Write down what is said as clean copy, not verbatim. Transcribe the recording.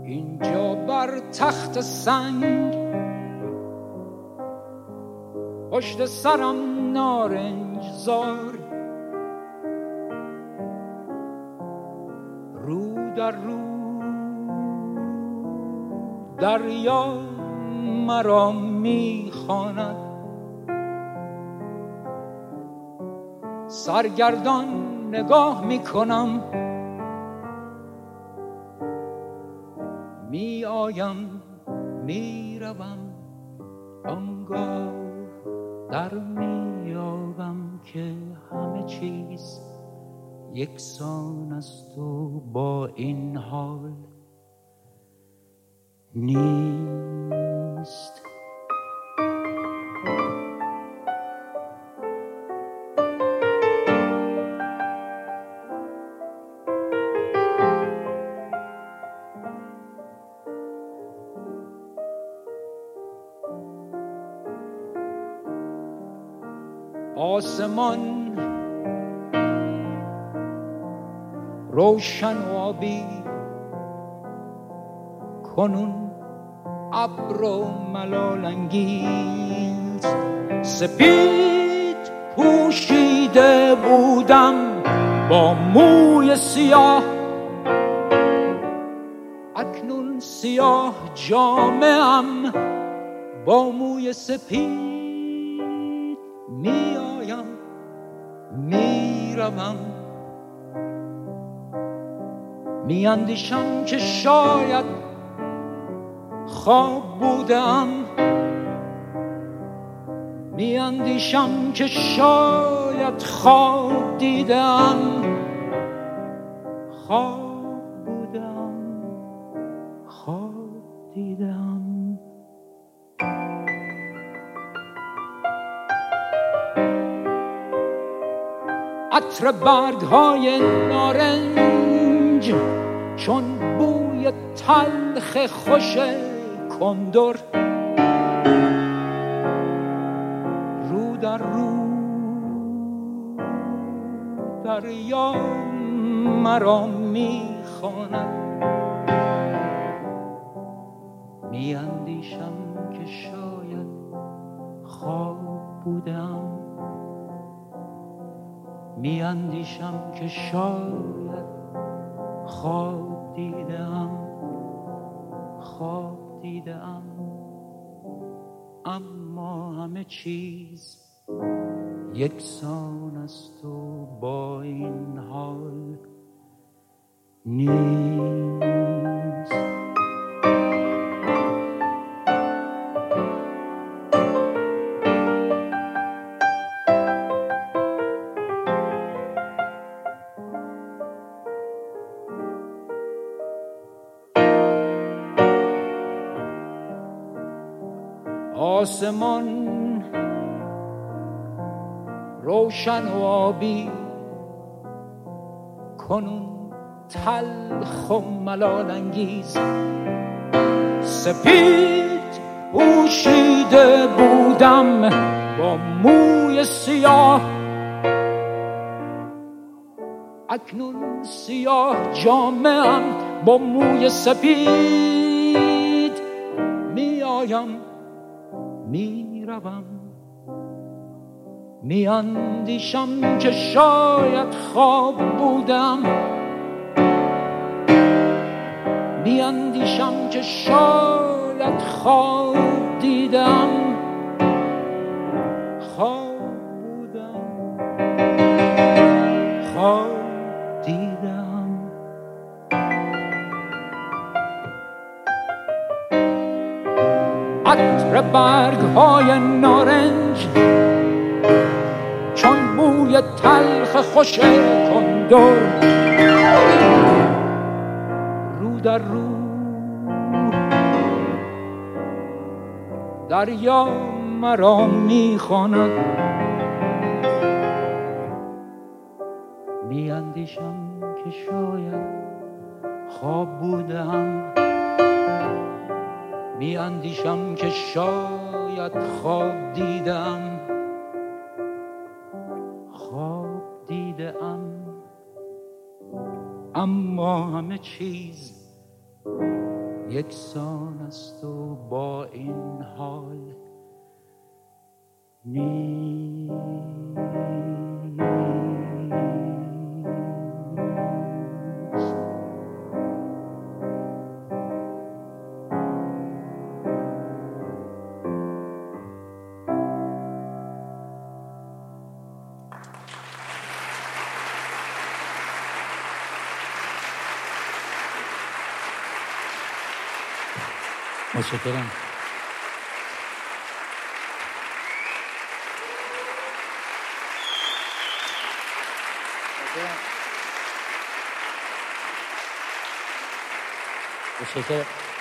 اینجا بر تخت سنگ پشت سرم نارنج زار، رو در رو دریا مرا میخواند، سرگردان نگاه میکنم، می آیم می روم، آنگاه در میابم که همه چیز یکسان است و با این حال نیست. آسمان روشن و آبی، کنون ابر و ملال انگیز، سپید پوشیده بودم با موی سیاه، اکنون سیاه جامه‌ام با موی سپید، می آیم می روم، می اندیشم که شاید خواب بودم، می اندیشم که شاید خواب دیدم، خواب بودم، خواب دیدم. عطر برگ‌های نارنج چون بوی تلخ خوش کندر، رو در رو دریا مرا میخواند، میاندیشم که شاید خواب بودم، میاندیشم که شاید خواب دیدم، خواب دیدم، اما همه چیز یکسان است و با این حال نیست. آسمان روشن و آبی، کنون تلخ و ملال انگیز، سپید پوشیده بودم با موی سیاه، اکنون سیاه جامه‌ام با موی سپید، می آیم می روم، می اندیشم که شاید خواب بودم، می اندیشم که شاید خواب دیدم، خواب بودم، خواب دیدم. عطر برگ‌های نارنج چون بوی تلخ خوش کندر، رو در رو دریا مرا میخواند، میاندیشم که شاید خواب بودم، میاندیشم که شاید خواب دیدم، خواب دیدم، اما همه چیز یکسان است و با این حال نیست. متشکرم. متشکرم.